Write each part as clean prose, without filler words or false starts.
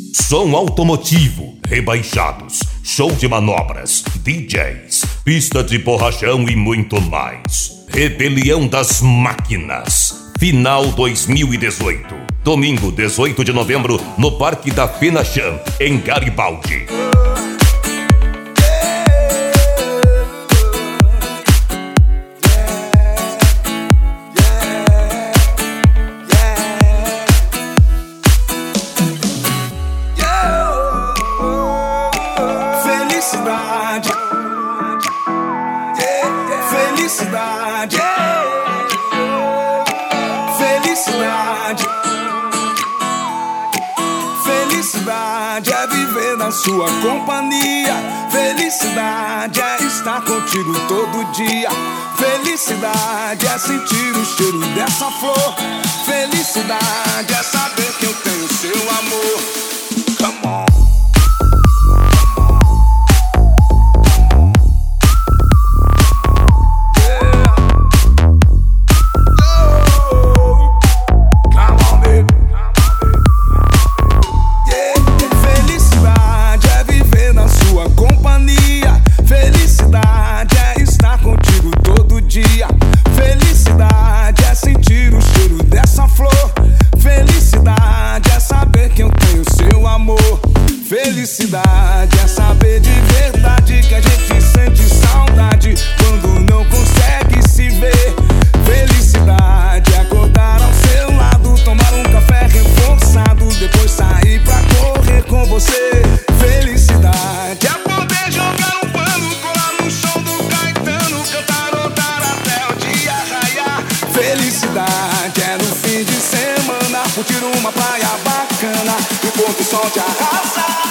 som automotivo, rebaixados, show de manobras, DJs, pista de borrachão e muito mais. Rebelião das Máquinas, final 2018. Domingo, 18 de novembro, no Parque da Fenacham, em Garibaldi. Felicidade, felicidade, felicidade é viver na sua companhia. Felicidade é estar contigo todo dia. Felicidade é sentir o cheiro dessa flor. Felicidade é saber que eu tenho seu amor. Come on. Felicidade é sentir o cheiro dessa flor. Felicidade é saber que eu tenho seu amor. Felicidade é saber de verdade que a gente sente saudade quando não consegue se ver. Felicidade é acordar ao seu lado, tomar um café reforçado, depois sair pra correr com você. Felicidade é poder jogar um pano, colar no show do Caetano, cantarotar até o dia raiar. Felicidade é no fim de semana curtir uma praia bacana e o pôr do sol te arrasar.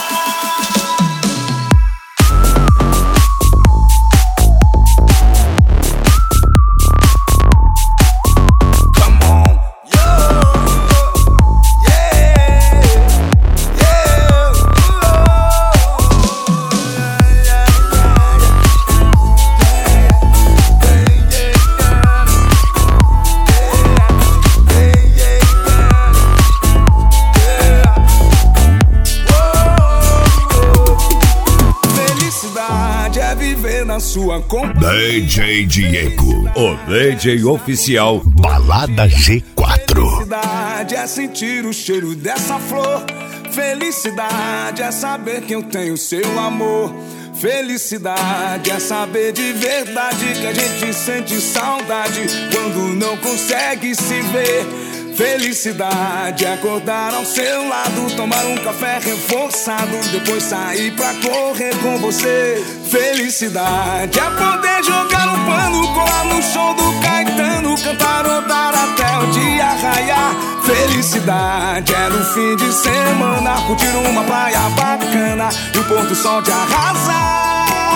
Sua DJ Diego, o DJ oficial Balada G4. Felicidade é sentir o cheiro dessa flor. Felicidade é saber que eu tenho seu amor. Felicidade é saber de verdade que a gente sente saudade quando não consegue se ver. Felicidade é acordar ao seu lado, tomar um café reforçado, depois sair pra correr com você. Felicidade é poder jogar um pano, colar no show do Caetano, cantarotar até o dia raiar. Felicidade é no fim de semana curtir uma praia bacana e o pôr do sol te arrasar.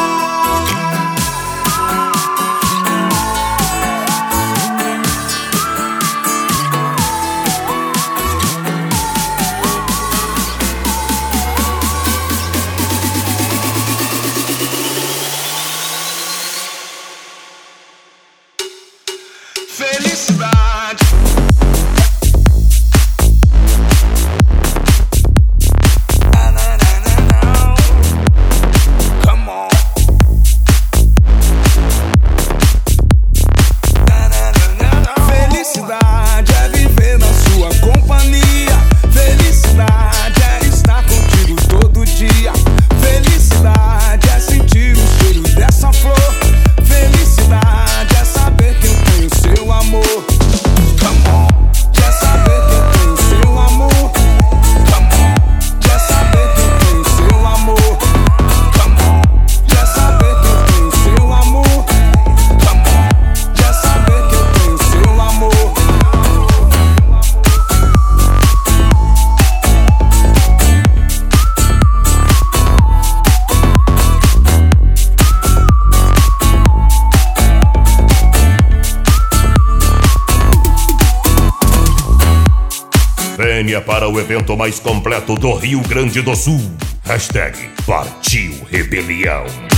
Felicidade. Come on. Felicidade é viver na sua companhia. Felicidade é estar contigo todo dia. Felicidade é sentir o cheiro dessa flor. Felicidade é saber que eu tenho seu amor. Come on. Quer saber que eu tenho seu amor? Come on. Quer saber que eu tenho seu amor? Come on. Quer saber que eu tenho seu amor? Come on. Quer saber que eu tenho seu amor? Venha para o evento mais completo do Rio Grande do Sul. Hashtag Partiu Rebelião.